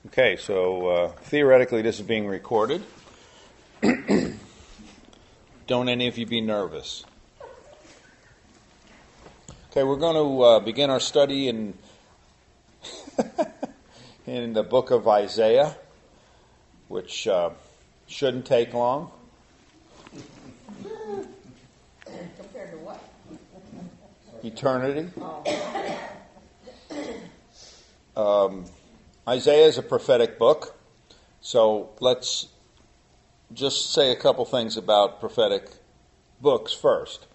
Okay, so theoretically this is being recorded. Don't any of you be nervous. Okay, we're going to begin our study in in the book of Isaiah, which shouldn't take long. Compared to what? Eternity. Isaiah is a prophetic book, so let's just say a couple things about prophetic books first.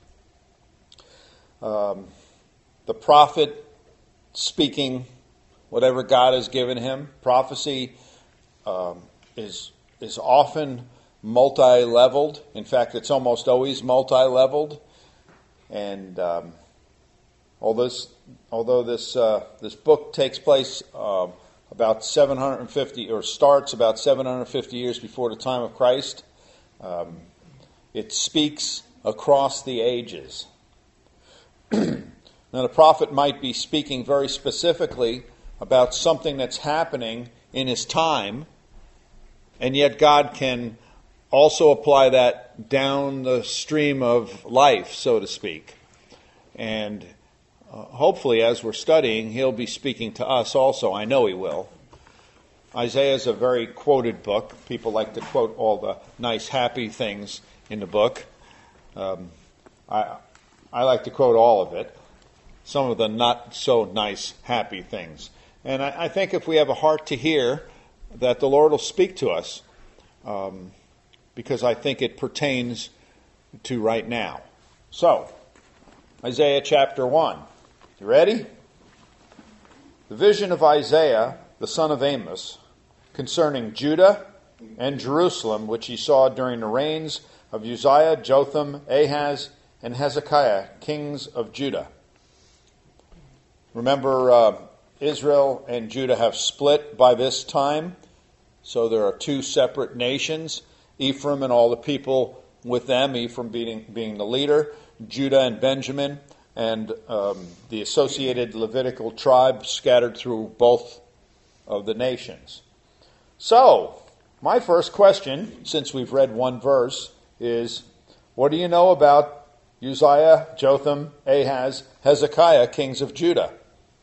The prophet speaking whatever God has given him. Prophecy is often multi-leveled. In fact, it's almost always multi-leveled. And although this book takes place about 750, or starts about 750 years before the time of Christ, it speaks across the ages. Now, the prophet might be speaking very specifically about something that's happening in his time, and yet God can also apply that down the stream of life, so to speak. And hopefully, as we're studying, he'll be speaking to us also. I know he will. Isaiah is a very quoted book. People like to quote all the nice, happy things in the book. I like to quote all of it. Some of the not so nice, happy things. And I think if we have a heart to hear, that the Lord will speak to us, because I think it pertains to right now. So, Isaiah chapter 1. You ready? The vision of Isaiah, the son of Amos, concerning Judah and Jerusalem, which he saw during the reigns of Uzziah, Jotham, Ahaz, and Hezekiah, kings of Judah. Remember, Israel and Judah have split by this time, so there are two separate nations, Ephraim and all the people with them, Ephraim being the leader, Judah and Benjamin, and the associated Levitical tribes scattered through both of the nations. So, my first question, since we've read one verse, is, what do you know about Uzziah, Jotham, Ahaz, Hezekiah, kings of Judah?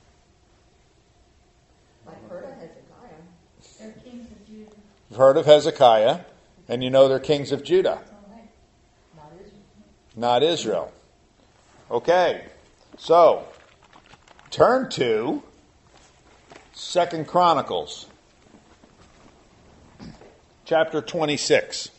I've heard of Hezekiah. They're kings of Judah. You've heard of Hezekiah, and you know they're kings of Judah. Not Israel. Not Israel. Okay, so turn to 2 Chronicles, chapter 26.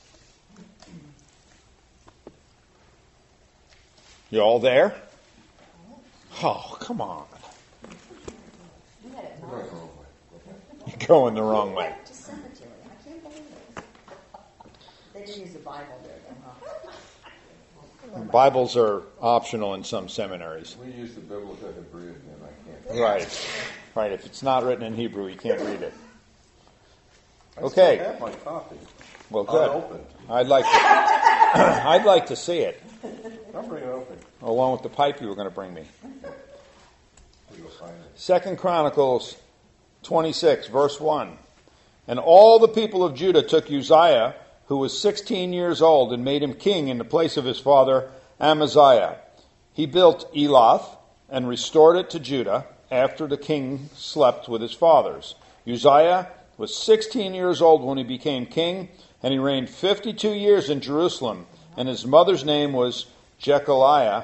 You all there? Oh, come on. You had it marked. You're going the wrong way. To cemetery. I can't believe it. They didn't use the Bible there, then, huh? Bibles are optional in some seminaries. We use the Biblical Hebrew, and I can't. Right. If it's not written in Hebrew, you can't read it. I Okay. still have my copy. Well, good. Unopened. I'd like to see it, I'll bring it open. along with the pipe you were going to bring me. We will find it. 2 Chronicles 26, verse 1. And all the people of Judah took Uzziah, who was 16 years old, and made him king in the place of his father Amaziah. He built Elath and restored it to Judah after the king slept with his fathers. Uzziah was 16 years old when he became king, and he reigned 52 years in Jerusalem. And his mother's name was Jechaliah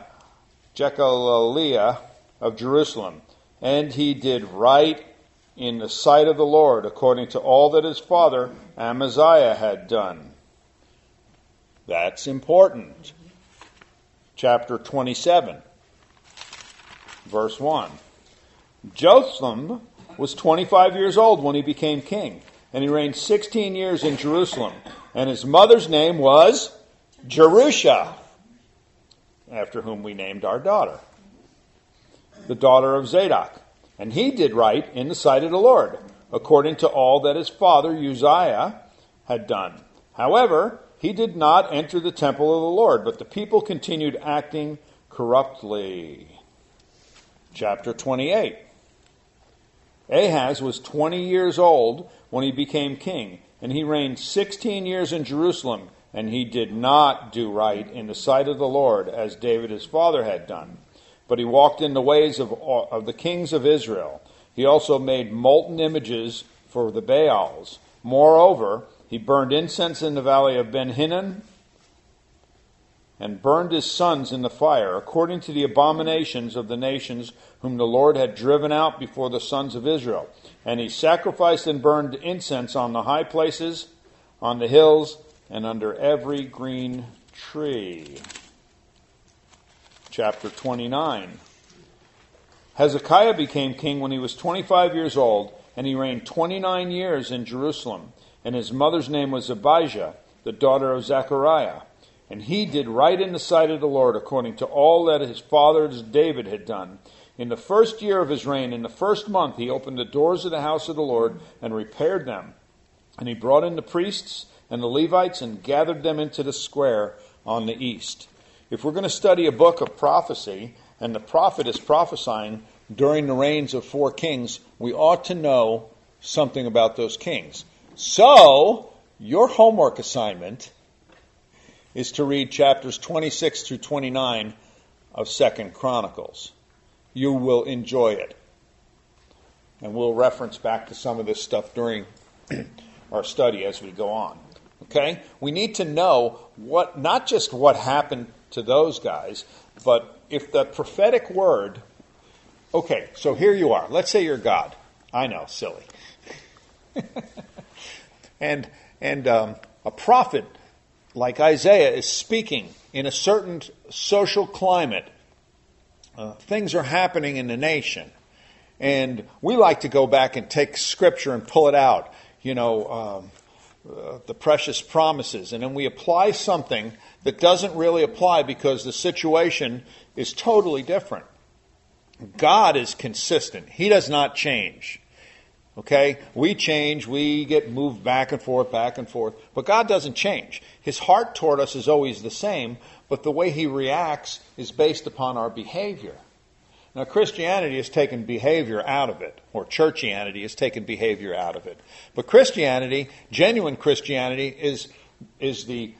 of Jerusalem. And he did right in the sight of the Lord, according to all that his father Amaziah had done. That's important. Chapter 27, verse 1. Jotham was 25 years old when he became king, and he reigned 16 years in Jerusalem. And his mother's name was Jerusha, after whom we named our daughter, the daughter of Zadok. And he did right in the sight of the Lord, according to all that his father Uzziah had done. However, he did not enter the temple of the Lord, but the people continued acting corruptly. Chapter 28. Ahaz was 20 years old when he became king, and he reigned 16 years in Jerusalem, and he did not do right in the sight of the Lord, as David his father had done. But he walked in the ways of the kings of Israel. He also made molten images for the Baals. Moreover, he burned incense in the valley of Ben Hinnom, and burned his sons in the fire, according to the abominations of the nations whom the Lord had driven out before the sons of Israel. And he sacrificed and burned incense on the high places, on the hills, and under every green tree. Chapter 29. Hezekiah became king when he was 25 years old, and he reigned 29 years in Jerusalem. And his mother's name was Abijah, the daughter of Zechariah. And he did right in the sight of the Lord, according to all that his father David had done. In the first year of his reign, in the first month, he opened the doors of the house of the Lord and repaired them. And he brought in the priests and the Levites and gathered them into the square on the east. If we're going to study a book of prophecy, and the prophet is prophesying during the reigns of 4 kings, we ought to know something about those kings. So, your homework assignment is to read chapters 26 through 29 of 2 Chronicles. You will enjoy it. And we'll reference back to some of this stuff during our study as we go on. Okay? We need to know not just what happened to those guys, but if the prophetic word... Okay, so here you are. Let's say you're God. I know, silly. and a prophet like Isaiah is speaking in a certain social climate. Things are happening in the nation. And we like to go back and take Scripture and pull it out. The precious promises. And then we apply something that doesn't really apply because the situation is totally different. God is consistent. He does not change. Okay? We change. We get moved back and forth. But God doesn't change. His heart toward us is always the same, but the way He reacts is based upon our behavior. Now, Christianity has taken behavior out of it, or churchianity has taken behavior out of it. But Christianity, genuine Christianity, is the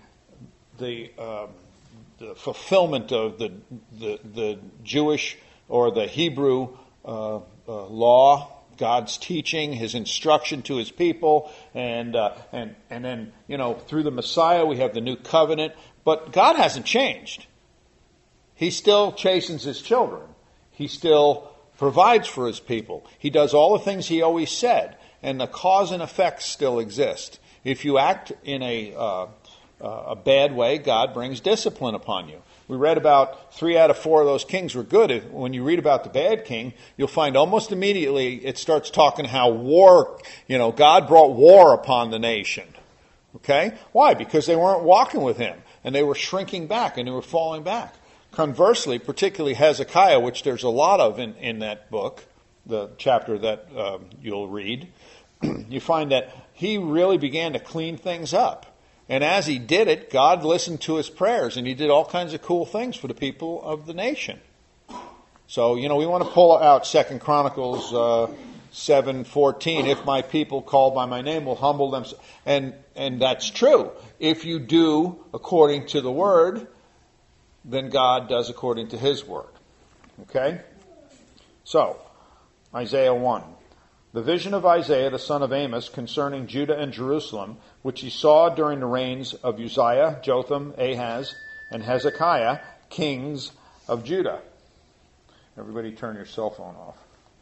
fulfillment of the Jewish or the Hebrew law, God's teaching, His instruction to His people, and then through the Messiah we have the new covenant. But God hasn't changed. He still chastens His children. He still provides for His people. He does all the things He always said, and the cause and effect still exist. If you act in a bad way, God brings discipline upon you. We read about 3 out of 4 of those kings were good. When you read about the bad king, you'll find almost immediately it starts talking how war, God brought war upon the nation. Okay? Why? Because they weren't walking with Him, and they were shrinking back, and they were falling back. Conversely, particularly Hezekiah, which there's a lot of in that book, the chapter that you'll read, you find that he really began to clean things up. And as he did it, God listened to his prayers, and he did all kinds of cool things for the people of the nation. So, we want to pull out 2 Chronicles 7:14. If my people called by my name will humble themselves. And that's true. If you do according to the word, then God does according to His word. Okay? So, Isaiah 1. The vision of Isaiah, the son of Amos, concerning Judah and Jerusalem, which he saw during the reigns of Uzziah, Jotham, Ahaz, and Hezekiah, kings of Judah. Everybody turn your cell phone off.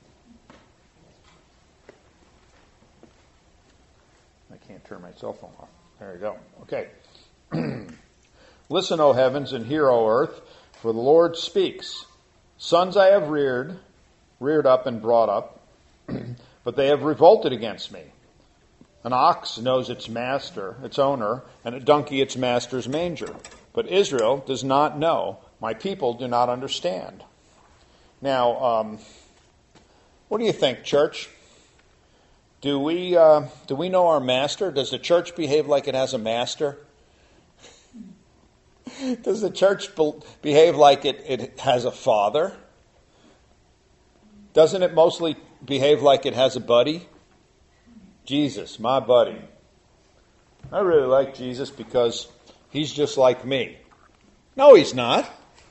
I can't turn my cell phone off. There you go. Okay. Listen, O heavens, and hear, O earth, for the Lord speaks. Sons I have reared up and brought up, but they have revolted against me. An ox knows its master, its owner, and a donkey its master's manger. But Israel does not know. My people do not understand. Now, what do you think, church? Do we know our master? Does the church behave like it has a master? Does the church behave like it has a father? Doesn't it mostly behave like it has a buddy? Jesus, my buddy. I really like Jesus because he's just like me. No, he's not.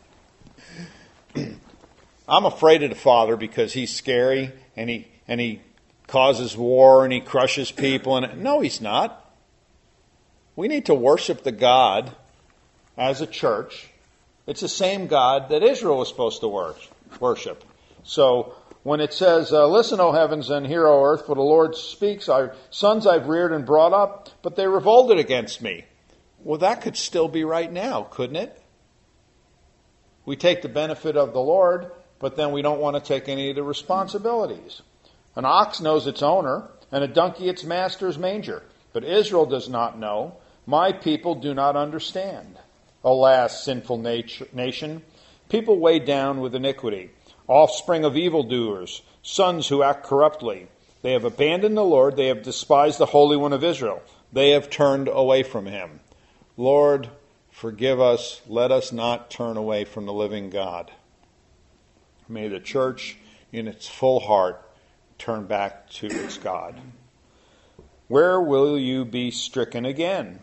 I'm afraid of the Father because he's scary and he causes war and he crushes people. And no, he's not. We need to worship the God as a church. It's the same God that Israel was supposed to worship. So when it says, listen, O heavens, and hear, O earth, for the Lord speaks, our sons I've reared and brought up, but they revolted against me. Well, that could still be right now, couldn't it? We take the benefit of the Lord, but then we don't want to take any of the responsibilities. An ox knows its owner, and a donkey its master's manger. But Israel does not know. My people do not understand. Alas, sinful nation, people weighed down with iniquity, offspring of evildoers, sons who act corruptly. They have abandoned the Lord. They have despised the Holy One of Israel. They have turned away from him. Lord, forgive us. Let us not turn away from the living God. May the church, in its full heart, turn back to its God. Where will you be stricken again?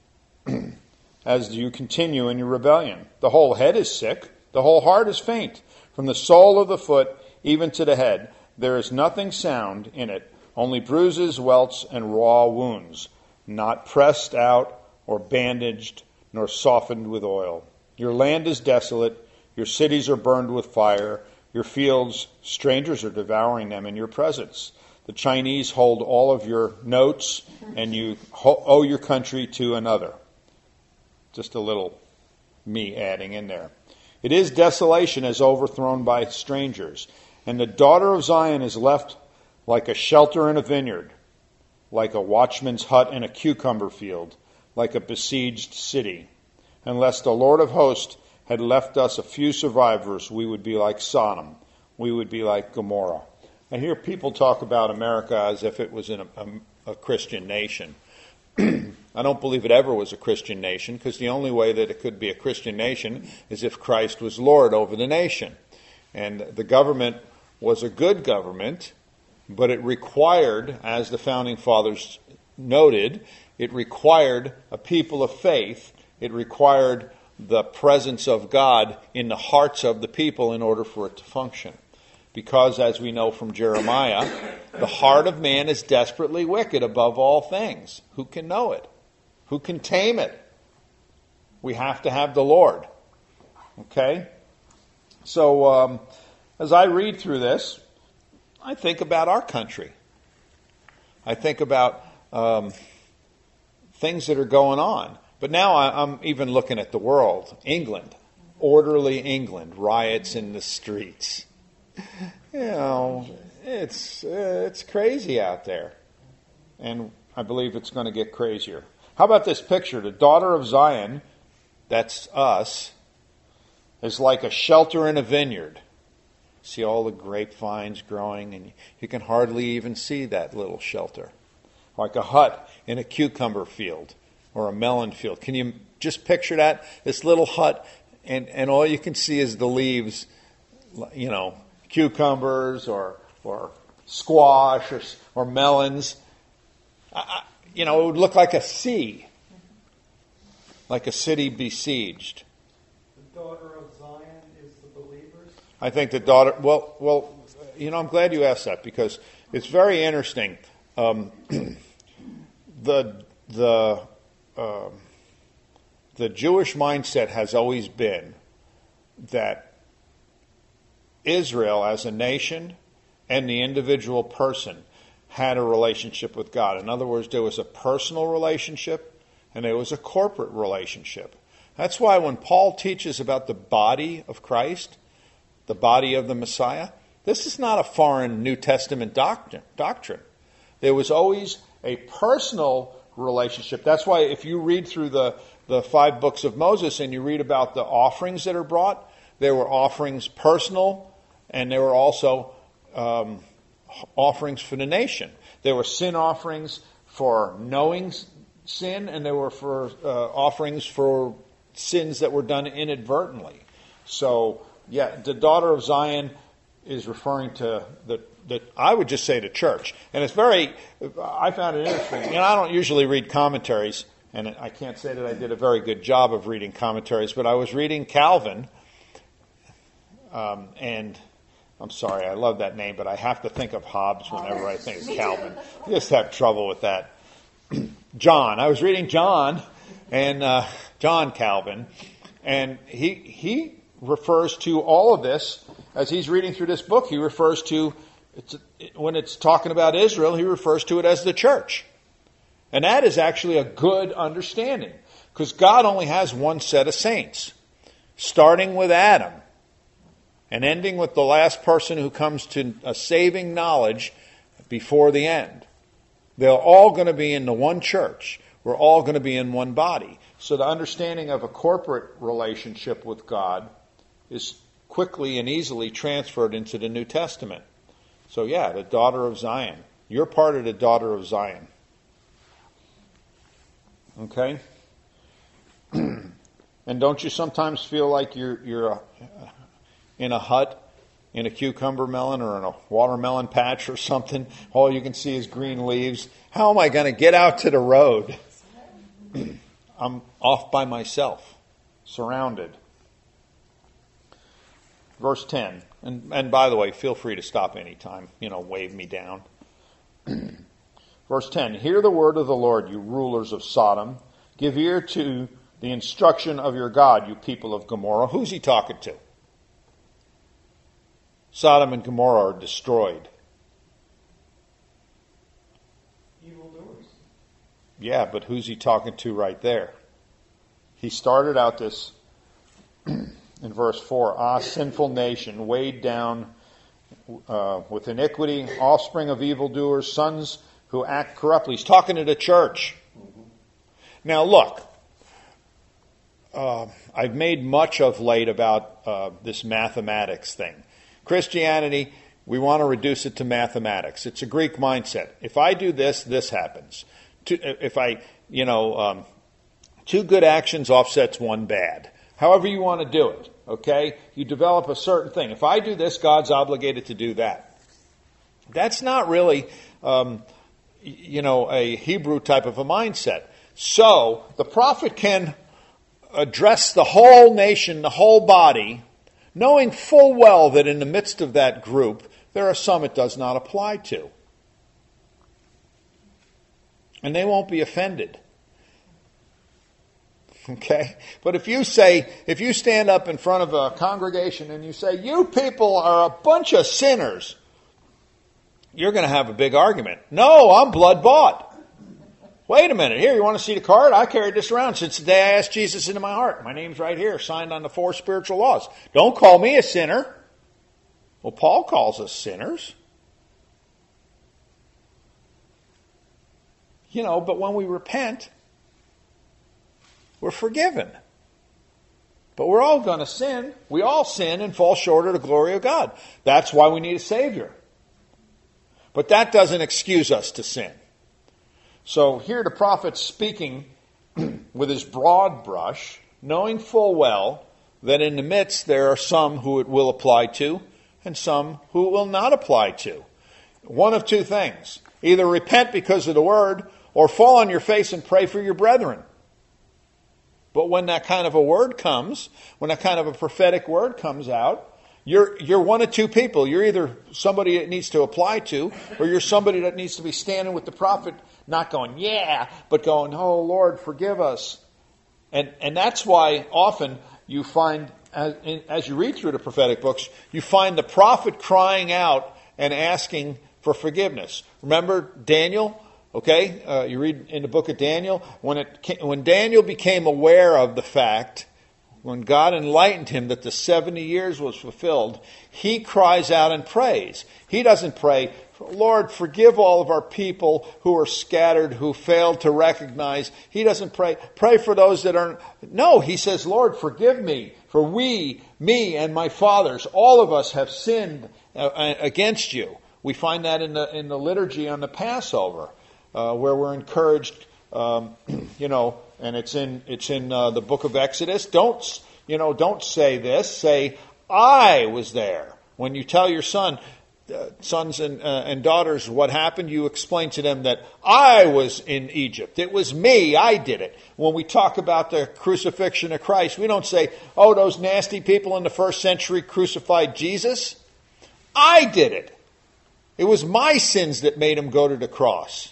As you continue in your rebellion. The whole head is sick. The whole heart is faint. From the sole of the foot even to the head, there is nothing sound in it, only bruises, welts, and raw wounds, not pressed out or bandaged, nor softened with oil. Your land is desolate. Your cities are burned with fire. Your fields, strangers are devouring them in your presence. The Chinese hold all of your notes, and you owe your country to another. Just a little me adding in there. It is desolation as overthrown by strangers, and the daughter of Zion is left like a shelter in a vineyard, like a watchman's hut in a cucumber field, like a besieged city. Unless the Lord of hosts had left us a few survivors, we would be like Sodom. We would be like Gomorrah. I hear people talk about America as if it was a Christian nation. I don't believe it ever was a Christian nation, because the only way that it could be a Christian nation is if Christ was Lord over the nation. And the government was a good government, but it required, as the Founding Fathers noted, it required a people of faith. It required the presence of God in the hearts of the people in order for it to function. Because, as we know from Jeremiah, the heart of man is desperately wicked above all things. Who can know it? Who can tame it? We have to have the Lord. Okay? So, as I read through this, I think about our country. I think about things that are going on. But now I'm even looking at the world. England. Orderly England. Riots in the streets. You know, it's crazy out there. And I believe it's going to get crazier. How about this picture? The daughter of Zion, that's us, is like a shelter in a vineyard. See all the grapevines growing, and you can hardly even see that little shelter. Like a hut in a cucumber field or a melon field. Can you just picture that? This little hut, and all you can see is the leaves, you know, cucumbers or squash or melons. You know, it would look like a sea, like a city besieged. The daughter of Zion is the believers? I think the daughter, well, you know, I'm glad you asked that because it's very interesting. The Jewish mindset has always been that Israel as a nation and the individual person had a relationship with God. In other words, there was a personal relationship and there was a corporate relationship. That's why when Paul teaches about the body of Christ, the body of the Messiah, this is not a foreign New Testament doctrine. There was always a personal relationship. That's why if you read through the 5 books of Moses and you read about the offerings that are brought, there were offerings personal and there were also offerings for the nation. There were sin offerings for knowing sin, and there were for offerings for sins that were done inadvertently. So, yeah, the daughter of Zion is referring to the I would just say the church. And it's very, I found it interesting. I don't usually read commentaries, and I can't say that I did a very good job of reading commentaries, but I was reading Calvin, and I'm sorry, I love that name, but I have to think of Hobbes whenever I think of Calvin. I just have trouble with that. John. I was reading John, and John Calvin, and he refers to all of this, as he's reading through this book, he refers to, when it's talking about Israel, he refers to it as the church. And that is actually a good understanding, because God only has one set of saints, starting with Adam and ending with the last person who comes to a saving knowledge before the end. They're all going to be in the one church. We're all going to be in one body. So the understanding of a corporate relationship with God is quickly and easily transferred into the New Testament. So yeah, the daughter of Zion. You're part of the daughter of Zion. Okay? And don't you sometimes feel like you're in a hut, in a cucumber melon or in a watermelon patch or something? All you can see is green leaves. How am I going to get out to the road? I'm off by myself, surrounded. Verse 10. And by the way, feel free to stop anytime. Wave me down. Verse 10. Hear the word of the Lord, you rulers of Sodom. Give ear to the instruction of your God, you people of Gomorrah. Who's he talking to? Sodom and Gomorrah are destroyed. Evildoers. Yeah, but who's he talking to right there? He started out this in verse 4. Sinful nation, weighed down with iniquity, offspring of evildoers, sons who act corruptly. He's talking to the church. Now look, I've made much of late about this mathematics thing. Christianity, we want to reduce it to mathematics. It's a Greek mindset. If I do this, this happens. Two good actions offsets one bad. However you want to do it, okay? You develop a certain thing. If I do this, God's obligated to do that. That's not really, a Hebrew type of a mindset. So the prophet can address the whole nation, the whole body, knowing full well that in the midst of that group, there are some it does not apply to. And they won't be offended. Okay? But if you stand up in front of a congregation and you say, you people are a bunch of sinners, you're going to have a big argument. No, I'm blood bought. Wait a minute. Here, you want to see the card? I carried this around since the day I asked Jesus into my heart. My name's right here, signed on the 4 spiritual laws. Don't call me a sinner. Well, Paul calls us sinners. But when we repent, we're forgiven. But we're all going to sin. We all sin and fall short of the glory of God. That's why we need a Savior. But that doesn't excuse us to sin. So here the prophet's speaking with his broad brush, knowing full well that in the midst there are some who it will apply to and some who it will not apply to. One of two things. Either repent because of the word or fall on your face and pray for your brethren. But when that kind of a word comes, when that kind of a prophetic word comes out, you're one of two people. You're either somebody it needs to apply to, or you're somebody that needs to be standing with the prophet, not going, yeah, but going, oh, Lord, forgive us. And that's why often you find, as you read through the prophetic books, you find the prophet crying out and asking for forgiveness. Remember Daniel? Okay, you read in the book of Daniel, when Daniel became aware of the fact, when God enlightened him that the 70 years was fulfilled, he cries out and prays. He doesn't pray, Lord, forgive all of our people who are scattered, who failed to recognize. He doesn't pray for those that aren't. No, he says, Lord, forgive me, for me and my fathers, all of us have sinned against you. We find that in the liturgy on the Passover, where we're encouraged, and it's in the book of Exodus. Don't say this. Say, I was there. When you tell your son, sons and daughters what happened, you explain to them that I was in Egypt. It was me. I did it. When we talk about the crucifixion of Christ, we don't say, oh, those nasty people in the first century crucified Jesus. I did it. It was my sins that made him go to the cross.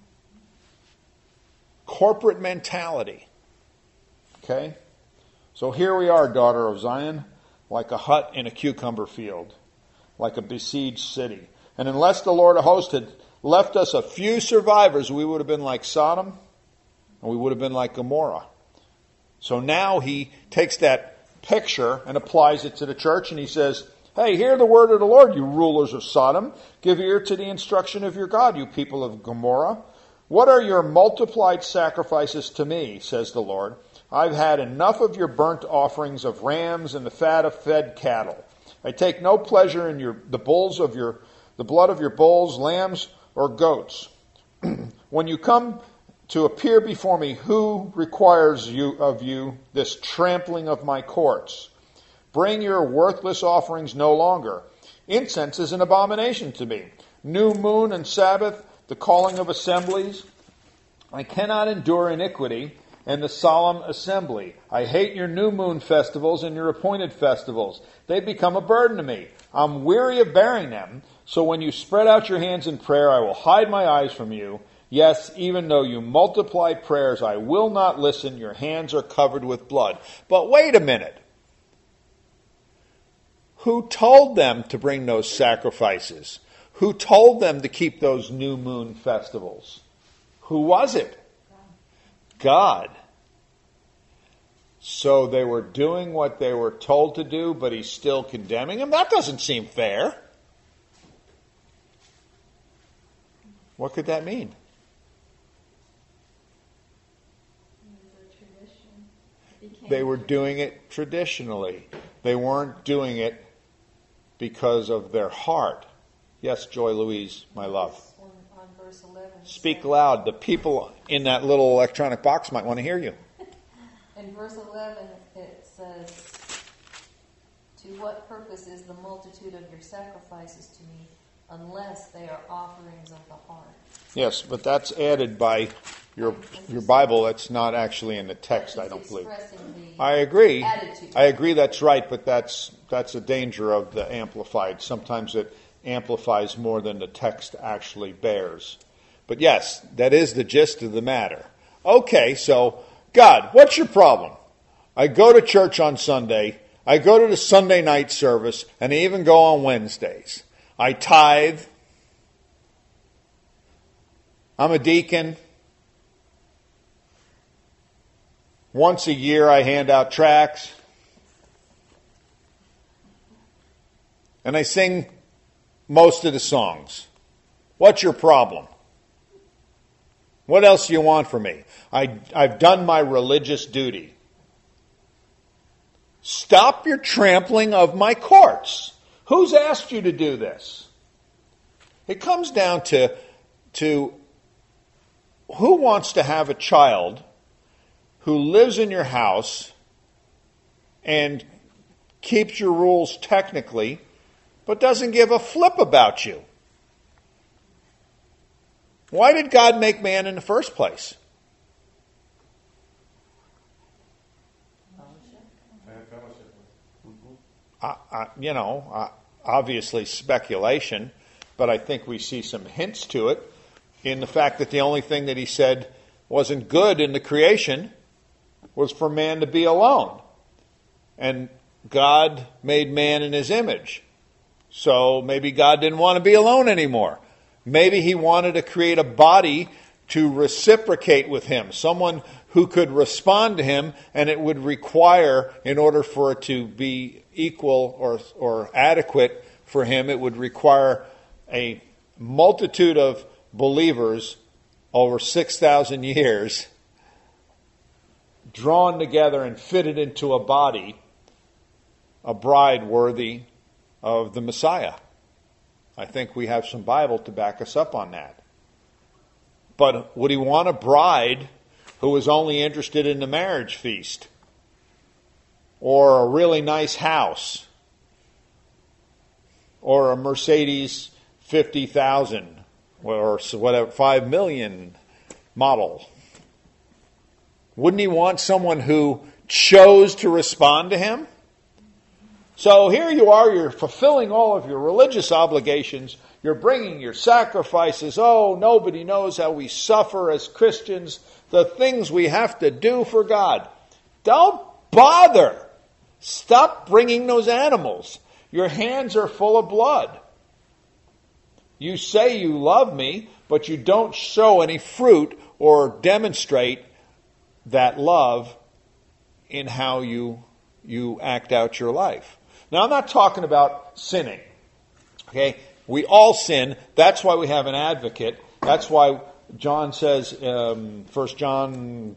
Corporate mentality. Okay? So here we are, daughter of Zion, like a hut in a cucumber field, like a besieged city. And unless the Lord of hosts had left us a few survivors, we would have been like Sodom, and we would have been like Gomorrah. So now he takes that picture and applies it to the church, and he says, hey, hear the word of the Lord, you rulers of Sodom. Give ear to the instruction of your God, you people of Gomorrah. What are your multiplied sacrifices to me, says the Lord? I've had enough of your burnt offerings of rams and the fat of fed cattle. I take no pleasure in the blood of your bulls, lambs, or goats. When you come to appear before me, who requires of you this trampling of my courts? Bring your worthless offerings no longer. Incense is an abomination to me. New moon and Sabbath, the calling of assemblies. I cannot endure iniquity and the solemn assembly. I hate your new moon festivals and your appointed festivals. They become a burden to me. I'm weary of bearing them. So when you spread out your hands in prayer, I will hide my eyes from you. Yes, even though you multiply prayers, I will not listen. Your hands are covered with blood. But wait a minute. Who told them to bring those sacrifices? Who told them to keep those new moon festivals? Who was it? God. So they were doing what they were told to do, but he's still condemning them? That doesn't seem fair. What could that mean? They were doing it traditionally. They weren't doing it because of their heart. Yes, Joy Louise, my love. On verse 11. Speak loud. The people in that little electronic box might want to hear you. In verse 11, it says, to what purpose is the multitude of your sacrifices to me, unless they are offerings of the heart? Yes, but that's added by your Bible. That's not actually in the text, I don't believe. I agree. Attitude. I agree that's right, but that's a danger of the Amplified. Sometimes it amplifies more than the text actually bears. But yes, that is the gist of the matter. Okay, so, God, what's your problem? I go to church on Sunday. I go to the Sunday night service, and I even go on Wednesdays. I tithe. I'm a deacon. Once a year I hand out tracts. And I sing most of the songs. What's your problem? What else do you want from me? I've done my religious duty. Stop your trampling of my courts. Who's asked you to do this? It comes down to who wants to have a child who lives in your house and keeps your rules technically, but doesn't give a flip about you. Why did God make man in the first place? Obviously speculation, but I think we see some hints to it in the fact that the only thing that he said wasn't good in the creation was for man to be alone. And God made man in his image. So maybe God didn't want to be alone anymore. Maybe he wanted to create a body to reciprocate with him, someone who could respond to him, and it would require, in order for it to be equal or adequate for him, it would require a multitude of believers over 6,000 years drawn together and fitted into a body, a bride worthy of the Messiah. I think we have some Bible to back us up on that. But would he want a bride who was only interested in the marriage feast or a really nice house or a Mercedes 50,000 or whatever, 5 million model? Wouldn't he want someone who chose to respond to him? So here you are, you're fulfilling all of your religious obligations, you're bringing your sacrifices. Oh, nobody knows how we suffer as Christians, the things we have to do for God. Don't bother. Stop bringing those animals. Your hands are full of blood. You say you love me, but you don't show any fruit or demonstrate that love in how you act out your life. Now, I'm not talking about sinning. Okay? We all sin. That's why we have an advocate. That's why John says, 1 John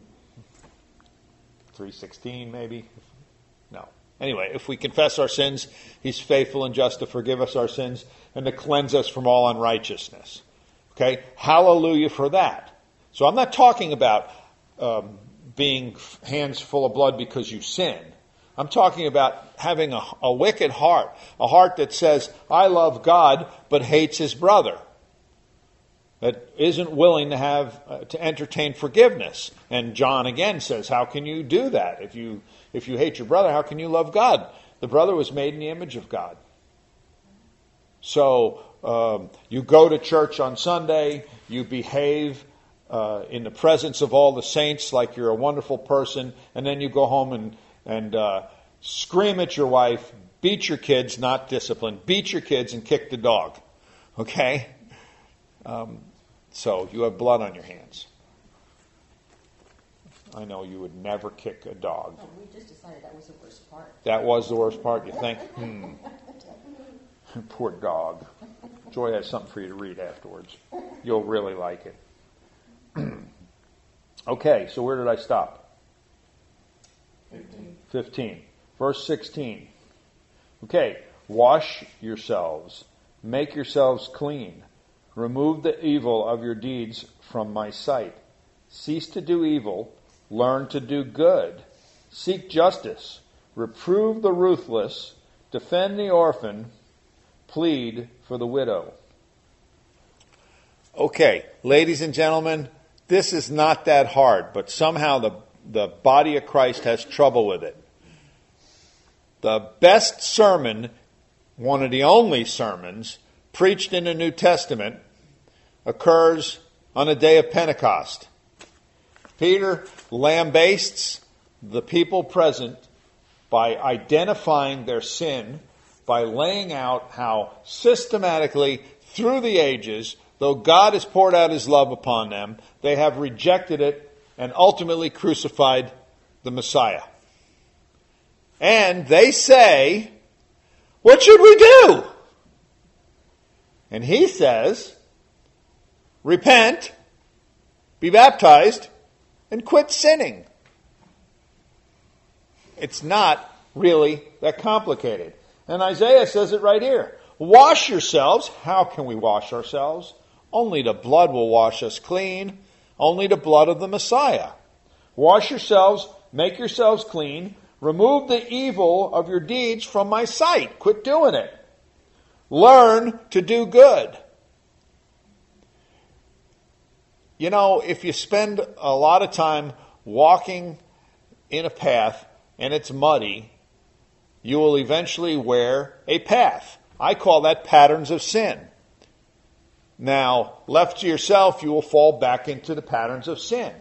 3:16 maybe? No. Anyway, if we confess our sins, he's faithful and just to forgive us our sins and to cleanse us from all unrighteousness. Okay? Hallelujah for that. So I'm not talking about being hands full of blood because you sin. I'm talking about having a wicked heart, a heart that says, I love God, but hates his brother, that isn't willing to entertain forgiveness. And John again says, how can you do that? If you hate your brother, how can you love God? The brother was made in the image of God. So you go to church on Sunday, you behave in the presence of all the saints like you're a wonderful person, and then you go home and scream at your wife, beat your kids, not discipline, beat your kids and kick the dog. Okay? So you have blood on your hands. I know you would never kick a dog. Oh, we just decided that was the worst part. That was the worst part, you think? Poor dog. Joy has something for you to read afterwards. You'll really like it. Okay, so where did I stop? 15. Verse 16. Okay, wash yourselves, make yourselves clean. Remove the evil of your deeds from my sight. Cease to do evil, learn to do good. Seek justice, reprove the ruthless, defend the orphan, plead for the widow. Okay, ladies and gentlemen, this is not that hard, but somehow the body of Christ has trouble with it. The best sermon, one of the only sermons, preached in the New Testament occurs on the day of Pentecost. Peter lambastes the people present by identifying their sin, by laying out how systematically through the ages, though God has poured out his love upon them, they have rejected it and ultimately crucified the Messiah. And they say, what should we do? And he says, repent, be baptized, and quit sinning. It's not really that complicated. And Isaiah says it right here. Wash yourselves. How can we wash ourselves? Only the blood will wash us clean. Only the blood of the Messiah. Wash yourselves, make yourselves clean. Remove the evil of your deeds from my sight. Quit doing it. Learn to do good. You know, if you spend a lot of time walking in a path and it's muddy, you will eventually wear a path. I call that patterns of sin. Now, left to yourself, you will fall back into the patterns of sin.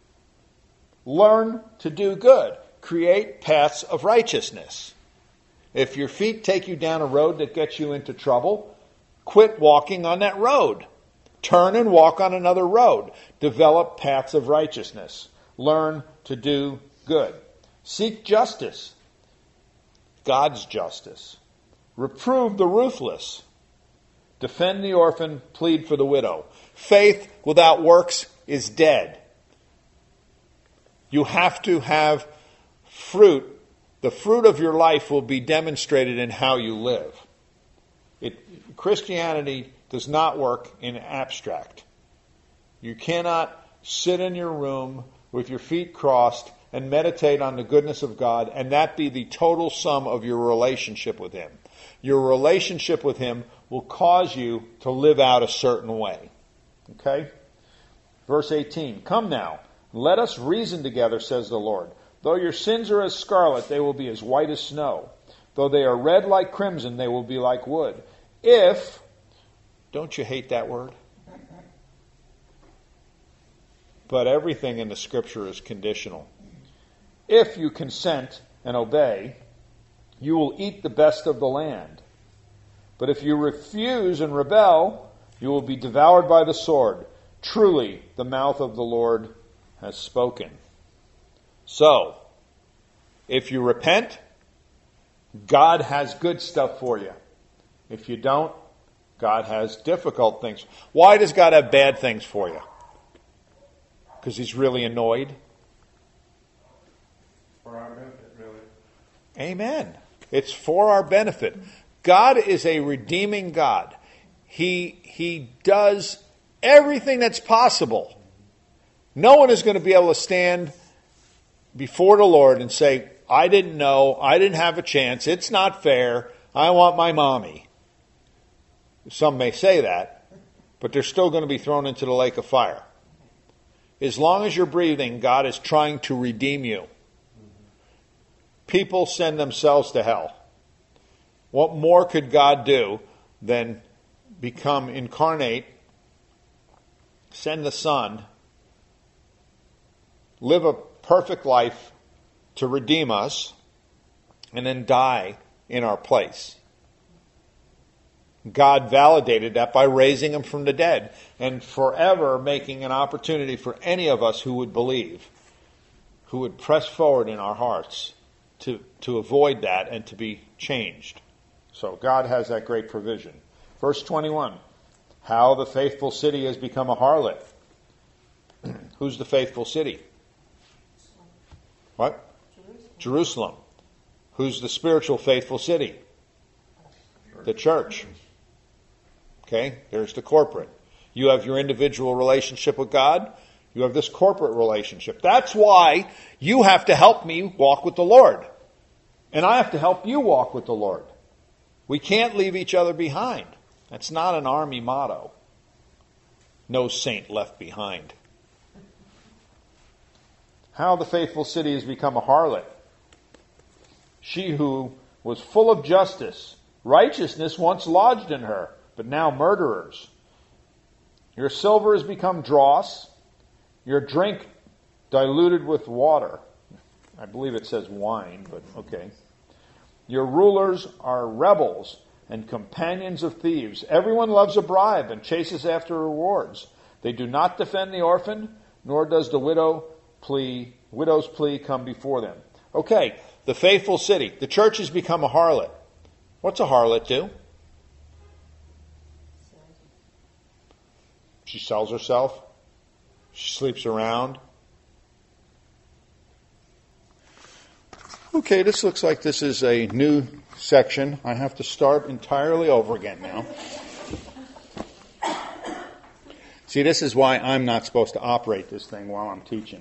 Learn to do good. Create paths of righteousness. If your feet take you down a road that gets you into trouble, quit walking on that road. Turn and walk on another road. Develop paths of righteousness. Learn to do good. Seek justice. God's justice. Reprove the ruthless. Defend the orphan. Plead for the widow. Faith without works is dead. You have to have fruit. The fruit of your life will be demonstrated in how you live. Christianity does not work in abstract. You cannot sit in your room with your feet crossed and meditate on the goodness of God and that be the total sum of your relationship with him. Your relationship with Him will cause you to live out a certain way. Okay? Verse 18, come now, let us reason together, says the Lord. Though your sins are as scarlet, they will be as white as snow. Though they are red like crimson, they will be like wood. If, don't you hate that word? But everything in the Scripture is conditional. If you consent and obey, you will eat the best of the land. But if you refuse and rebel, you will be devoured by the sword. Truly, the mouth of the Lord has spoken. So, if you repent, God has good stuff for you. If you don't, God has difficult things. Why does God have bad things for you? Because He's really annoyed? For our benefit, really. Amen. It's for our benefit. God is a redeeming God. He does everything that's possible. No one is going to be able to stand before the Lord and say, I didn't know, I didn't have a chance, it's not fair, I want my mommy. Some may say that, but they're still going to be thrown into the lake of fire. As long as you're breathing, God is trying to redeem you. People send themselves to hell. What more could God do than become incarnate, send the Son, live a perfect life to redeem us, and then die in our place? God validated that by raising Him from the dead and forever making an opportunity for any of us who would believe, who would press forward in our hearts to avoid that and to be changed. So God has that great provision. Verse 21, how the faithful city has become a harlot. Who's the faithful city? What? Jerusalem. Who's the spiritual faithful city? The church. Okay, there's the corporate. You have your individual relationship with God. You have this corporate relationship. That's why you have to help me walk with the Lord. And I have to help you walk with the Lord. We can't leave each other behind. That's not an army motto. No saint left behind. How the faithful city has become a harlot. She who was full of justice, righteousness once lodged in her, but now murderers. Your silver has become dross, your drink diluted with water. I believe it says wine, but okay. Your rulers are rebels and companions of thieves. Everyone loves a bribe and chases after rewards. They do not defend the orphan, nor does the widow's plea come before them. Okay, the faithful city. The church has become a harlot. What's a harlot do? She sells herself. She sleeps around. Okay, this looks like this is a new section. I have to start entirely over again now. See, this is why I'm not supposed to operate this thing while I'm teaching.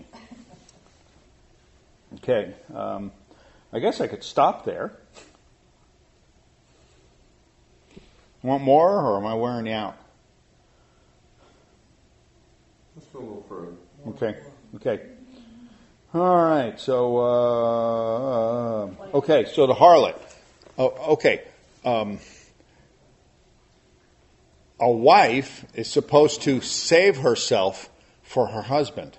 Okay, I guess I could stop there. Want more, or am I wearing you out? Let's go a little further. Okay. All right, so, so the harlot. A wife is supposed to save herself for her husband,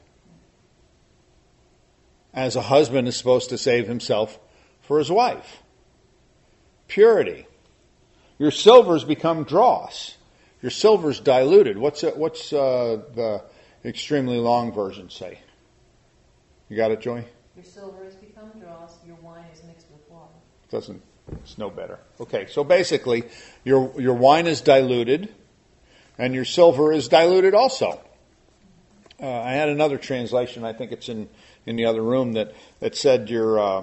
as a husband is supposed to save himself for his wife. Purity. Your silver's become dross. Your silver's diluted. What's the extremely long version say? You got it, Joy? Your silver has become dross, your wine is mixed with water. It's no better. Okay, so basically, your wine is diluted, and your silver is diluted also. I had another translation, I think it's in the other room, that said your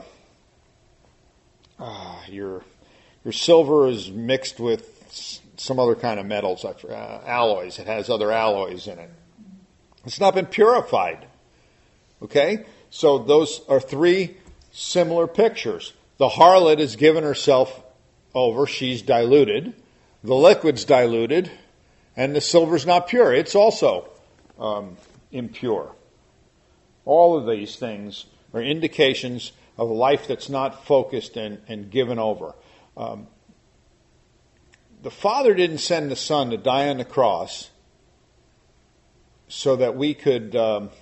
silver is mixed with some other kind of metals, alloys. It has other alloys in it. It's not been purified. Okay? So those are three similar pictures. The harlot has given herself over, she's diluted. The liquid's diluted, and the silver's not pure. It's also impure. All of these things are indications of a life that's not focused and given over. The Father didn't send the Son to die on the cross so that we could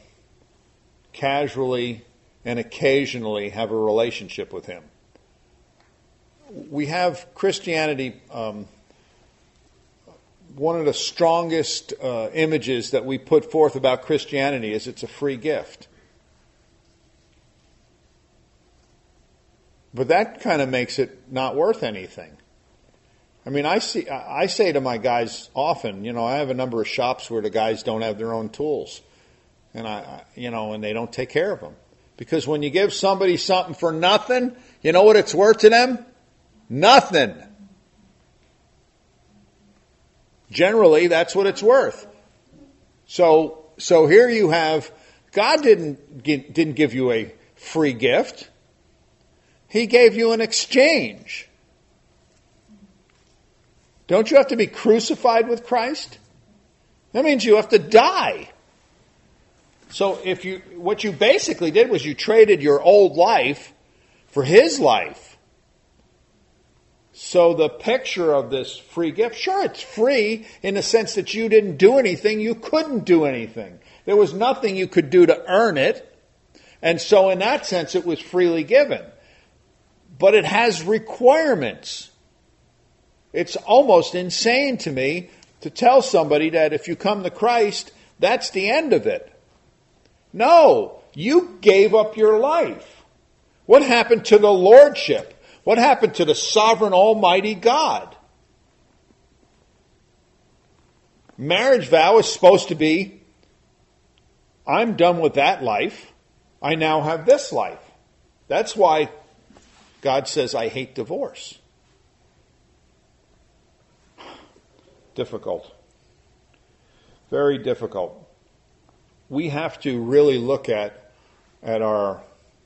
casually and occasionally have a relationship with Him. We have Christianity, one of the strongest images that we put forth about Christianity is it's a free gift. But that kind of makes it not worth anything. I mean, I say to my guys often, I have a number of shops where the guys don't have their own tools, and and they don't take care of them. Because when you give somebody something for nothing, you know what it's worth to them? Nothing. Generally, that's what it's worth. So here you have, God didn't give you a free gift. He gave you an exchange. Don't you have to be crucified with Christ? That means you have to die. So what you basically did was you traded your old life for His life. So the picture of this free gift, sure, it's free in the sense that you didn't do anything, you couldn't do anything. There was nothing you could do to earn it. And so in that sense, it was freely given. But it has requirements. It's almost insane to me to tell somebody that if you come to Christ, that's the end of it. No, you gave up your life. What happened to the lordship? What happened to the sovereign almighty God? Marriage vow is supposed to be, I'm done with that life. I now have this life. That's why God says, I hate divorce. Difficult. Very difficult. We have to really look at our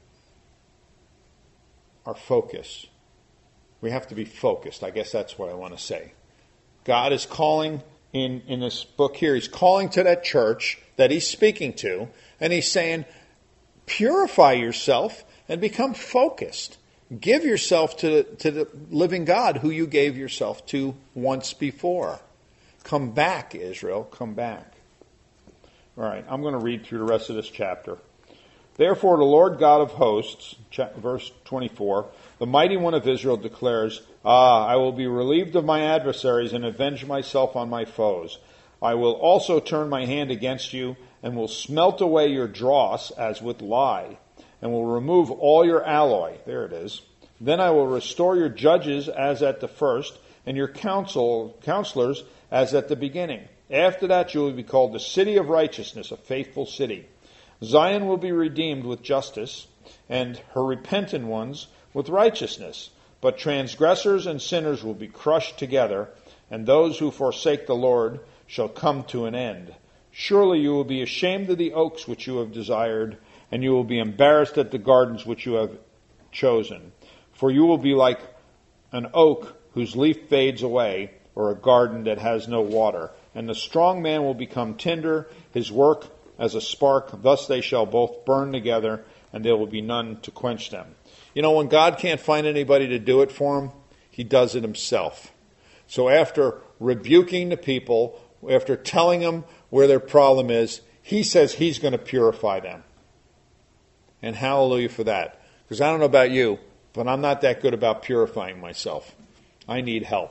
focus. We have to be focused. I guess that's what I want to say. God is calling in this book here, He's calling to that church that He's speaking to, and He's saying, purify yourself and become focused. Give yourself to the living God who you gave yourself to once before. Come back, Israel, come back. All right, I'm going to read through the rest of this chapter. Therefore, the Lord God of hosts, verse 24, the mighty one of Israel declares, I will be relieved of my adversaries and avenge myself on my foes. I will also turn my hand against you and will smelt away your dross as with lye, and will remove all your alloy. There it is. Then I will restore your judges as at the first, and your counselors as at the beginning. After that you will be called the city of righteousness, a faithful city. Zion will be redeemed with justice, and her repentant ones with righteousness. But transgressors and sinners will be crushed together, and those who forsake the Lord shall come to an end. Surely you will be ashamed of the oaks which you have desired, and you will be embarrassed at the gardens which you have chosen. For you will be like an oak whose leaf fades away, or a garden that has no water. And the strong man will become tinder, his work as a spark. Thus they shall both burn together, and there will be none to quench them. When God can't find anybody to do it for Him, He does it Himself. So after rebuking the people, after telling them where their problem is, He says He's going to purify them. And hallelujah for that. Because I don't know about you, but I'm not that good about purifying myself. I need help.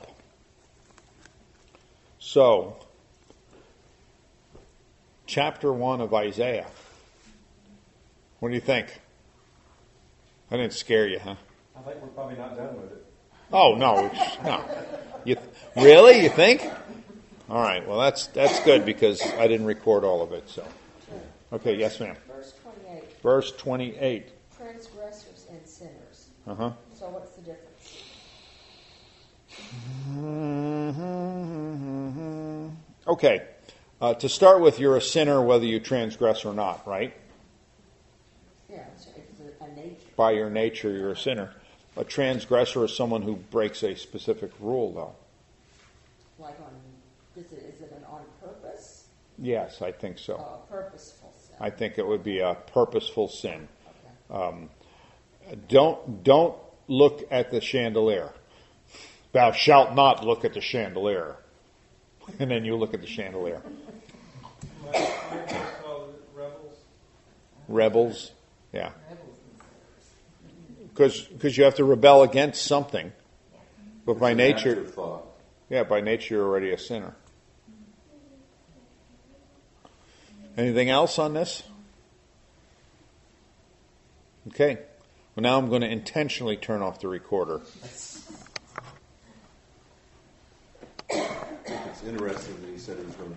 So, chapter 1 of Isaiah. What do you think? I didn't scare you, huh? I think we're probably not done with it. Oh, no. Really? You think? All right. Well, that's good because I didn't record all of it. So, okay. Yes, ma'am. Verse 28. Verse 28. Transgressors and sinners. Uh-huh. So what's the difference? Okay. To start with, you're a sinner whether you transgress or not, right? Yeah, it's a nature. By your nature, you're a sinner. A transgressor is someone who breaks a specific rule, though. Like is it an on purpose? Yes, I think so. A purposeful sin? I think it would be a purposeful sin. Okay. Don't look at the chandelier. Thou shalt not look at the chandelier. And then you look at the chandelier. My parents call it rebels. Rebels, yeah. Because you have to rebel against something. But by nature, by nature you're already a sinner. Anything else on this? Okay. Well, now I'm going to intentionally turn off the recorder. It's interesting that he said it was going to